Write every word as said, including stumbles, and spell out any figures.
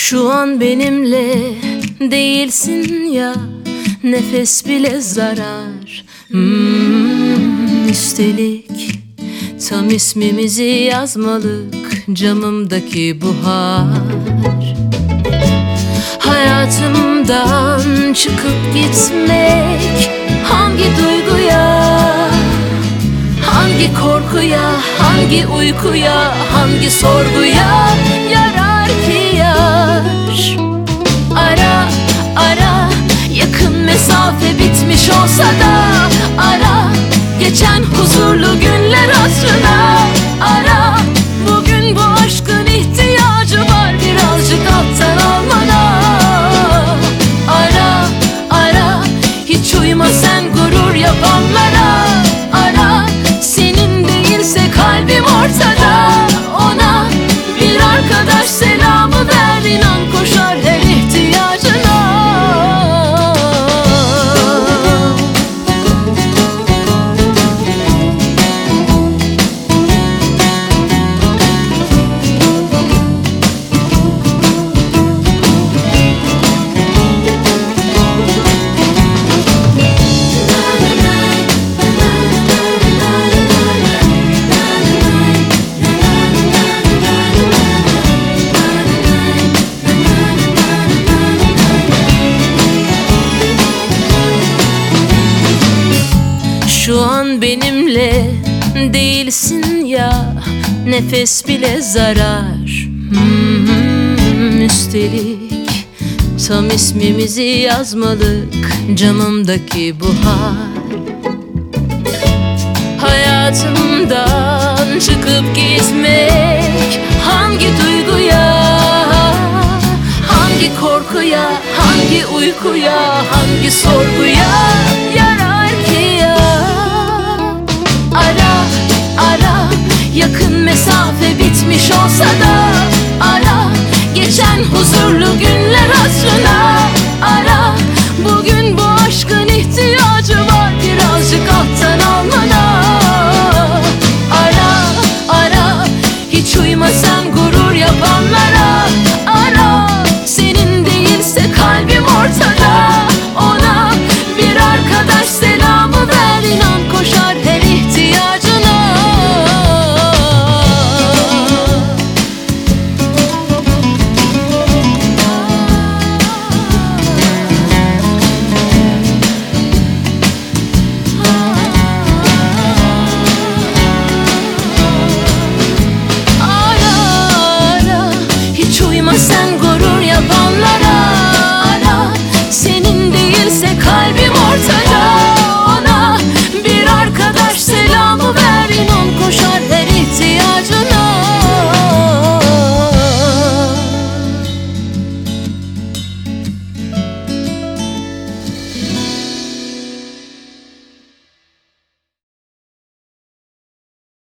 Şu an benimle değilsin ya, nefes bile zarar. hmm, Üstelik tam ismimizi yazmalık camımdaki buhar. Hayatımdan çıkıp gitmek hangi duyguya, hangi korkuya, hangi uykuya, hangi sorguya yarar ki yar? Ara ara, yakın mesafe bitmiş olsa da ara, geçen huzurlu günler hatırına ara. Bugün bu aşkın ihtiyacı var birazcık alttan almana. Ara ara, hiç uyma sen gurur yapanlara. Ara, senin değilse kalbim ortada. Ona bir arkadaş selamı ver, inan koşar her ihtiyacına. Şu an benimle değilsin ya, nefes bile zarar. hmm, Üstelik tam ismimizi yazmalık camımdaki buhar. Hayatımdan çıkıp gitmek hangi duyguya, hangi korkuya, hangi uykuya, hangi sorguya